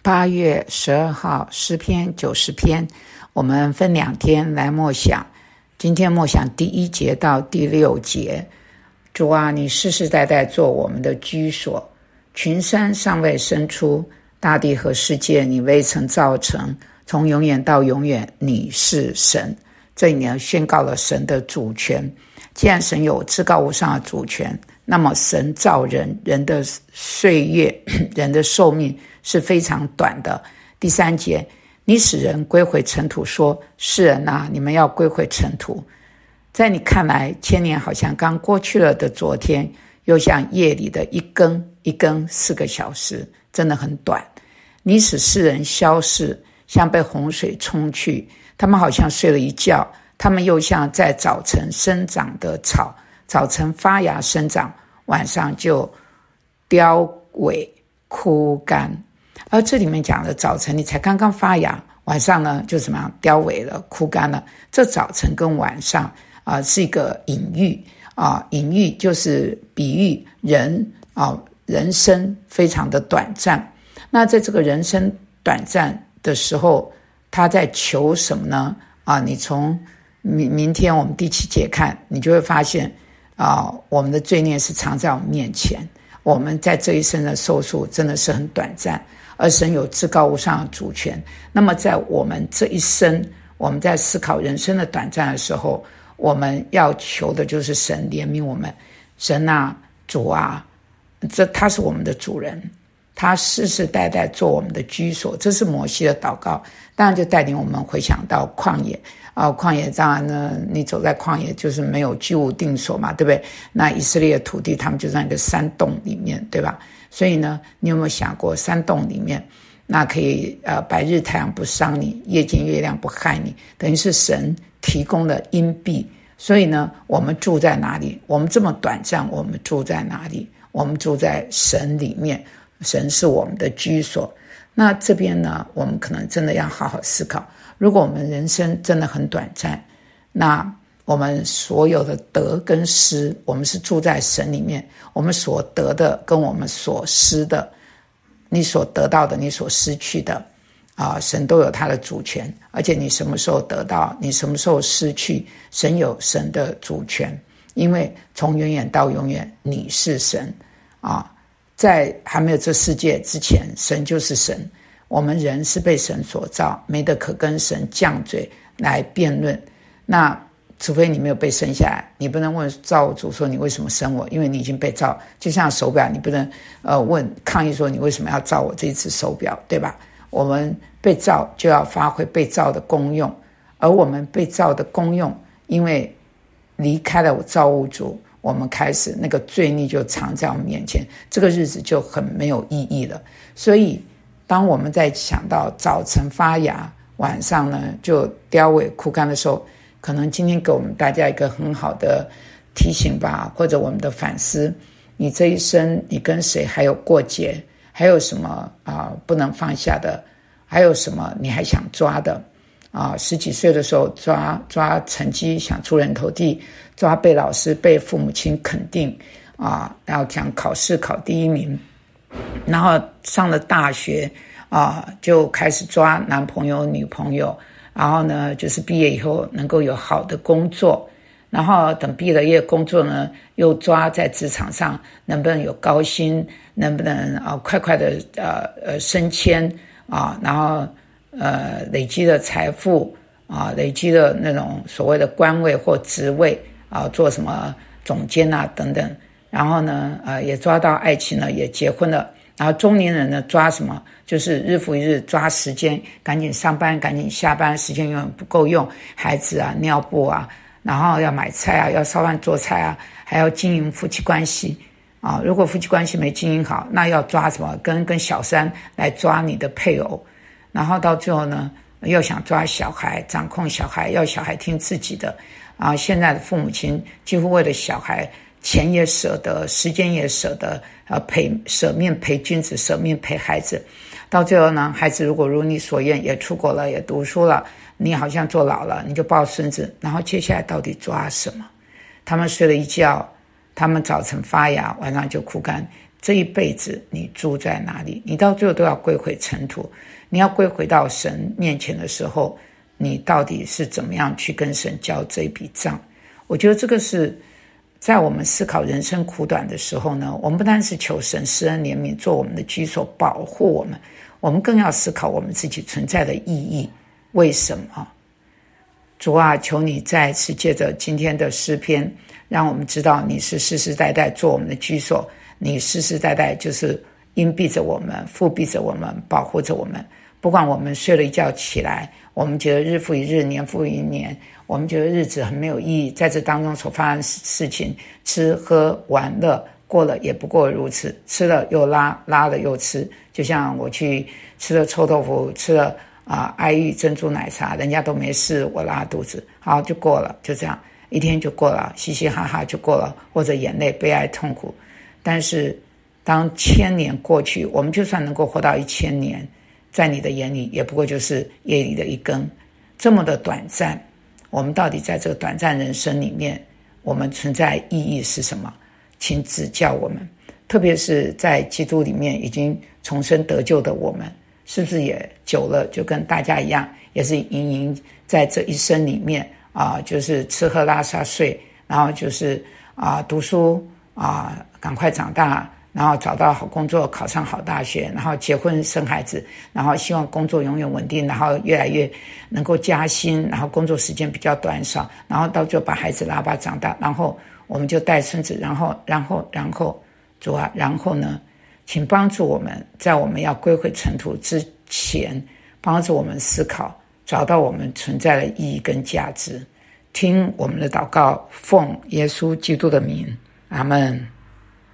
8月12号诗篇90篇，我们分2天来默想。今天默想第1节到第6节。主啊，你世世代代做我们的居所，群山尚未生出，大地和世界你未曾造成，从永远到永远你是神。这里呢宣告了神的主权。既然神有至高无上的主权，那么神造人，人的岁月人的寿命是非常短的。第3节，你使人归回尘土，说世人啊，你们要归回尘土。在你看来，1000年好像刚过去了的昨天，又像夜里的一更4个小时，真的很短。你使世人消逝，像被洪水冲去，他们好像睡了一觉，他们又像在早晨生长的草，早晨发芽生长，晚上就凋萎枯干。而这里面讲的早晨你才刚刚发芽，晚上呢就怎么样凋萎了枯干了。这早晨跟晚上是一个隐喻隐喻就是比喻人人生非常的短暂。那在这个人生短暂的时候，他在求什么呢？你从明天我们第7节看，你就会发现我们的罪孽是藏在我们面前，我们在这一生的寿数真的是很短暂，而神有至高无上的主权。那么在我们这一生，我们在思考人生的短暂的时候，我们要求的就是神怜悯我们。神啊，主啊，他是我们的主人，他世世代代做我们的居所。这是摩西的祷告，当然就带领我们回想到旷野旷野当然呢，你走在旷野就是没有居无定所嘛，对不对？那以色列的土地他们就在那个山洞里面，对吧？所以呢，你有没有想过山洞里面那可以白日太阳不伤你，夜间月亮不害你，等于是神提供的荫蔽。所以呢，我们住在哪里？我们这么短暂，我们住在哪里？我们住在神里面，神是我们的居所。那这边呢，我们可能真的要好好思考，如果我们人生真的很短暂，那我们所有的得跟失，我们是住在神里面，我们所得的跟我们所失的，你所得到的，你所失去的神都有他的主权。而且你什么时候得到，你什么时候失去，神有神的主权。因为从永远到永远你是神在还没有这世界之前，神就是神。我们人是被神所造，没得可跟神犟嘴来辩论。那除非你没有被生下来，你不能问造物主说你为什么生我，因为你已经被造。就像手表，你不能抗议说你为什么要造我这一只手表，对吧？我们被造就要发挥被造的功用，而我们被造的功用，因为离开了造物主，我们开始那个罪孽就藏在我们面前，这个日子就很没有意义了。所以当我们在想到早晨发芽，晚上呢就凋萎枯干的时候，可能今天给我们大家一个很好的提醒吧，或者我们的反思。你这一生你跟谁还有过节，还有什么不能放下的，还有什么你还想抓的10几岁的时候抓成绩想出人头地，抓被老师被父母亲肯定然后想考试考第1名，然后上了大学就开始抓男朋友女朋友，然后呢就是毕业以后能够有好的工作，然后等毕了业工作呢又抓在职场上能不能有高薪，能不能快快的升迁然后累积的财富累积的那种所谓的官位或职位做什么总监等等，然后呢也抓到爱情了，也结婚了。然后中年人呢抓什么，就是日复一日抓时间，赶紧上班赶紧下班，时间永远不够用，孩子尿布然后要买菜要烧饭做菜还要经营夫妻关系如果夫妻关系没经营好，那要抓什么，跟小三来抓你的配偶。然后到最后呢又想抓小孩，掌控小孩，要小孩听自己的现在的父母亲几乎为了小孩钱也舍得，时间也舍得舍面陪君子，舍面陪孩子。到最后呢，孩子如果如你所愿也出国了，也读书了，你好像做老了，你就抱孙子，然后接下来到底抓什么？他们睡了一觉，他们早晨发芽，晚上就枯干， 这一辈子你住在哪里，你到最后都要归回尘土。你要归回到神面前的时候，你到底是怎么样去跟神交这一笔账？我觉得这个是在我们思考人生苦短的时候呢，我们不单是求神施恩怜悯做我们的居所保护我们，我们更要思考我们自己存在的意义。为什么？主啊，求你再次借着今天的诗篇，让我们知道你是世世代代做我们的居所，你世世代代就是荫庇着我们，覆庇着我们，保护着我们。不管我们睡了一觉起来，我们觉得日复一日，年复一年，我们觉得日子很没有意义，在这当中所发生的事情，吃喝玩乐，过了也不过如此，吃了又拉，拉了又吃。就像我去吃了臭豆腐，吃了爱玉珍珠奶茶，人家都没事，我拉肚子，好，就过了，就这样一天就过了，嘻嘻哈哈就过了，或者眼泪悲哀痛苦。但是当1000年过去，我们就算能够活到1000年，在你的眼里也不过就是夜里的一更，这么的短暂。我们到底在这个短暂人生里面，我们存在意义是什么？请指教我们，特别是在基督里面已经重生得救的我们，是不是也久了就跟大家一样，也是营营在这一生里面就是吃喝拉撒睡，然后就是读书赶快长大，然后找到好工作，考上好大学，然后结婚生孩子，然后希望工作永远稳定，然后越来越能够加薪，然后工作时间比较短少，然后到最后把孩子拉拔长大，然后我们就带孙子，然后主啊，然后呢，请帮助我们在我们要归回尘土之前，帮助我们思考，找到我们存在的意义跟价值。听我们的祷告，奉耶稣基督的名，阿们。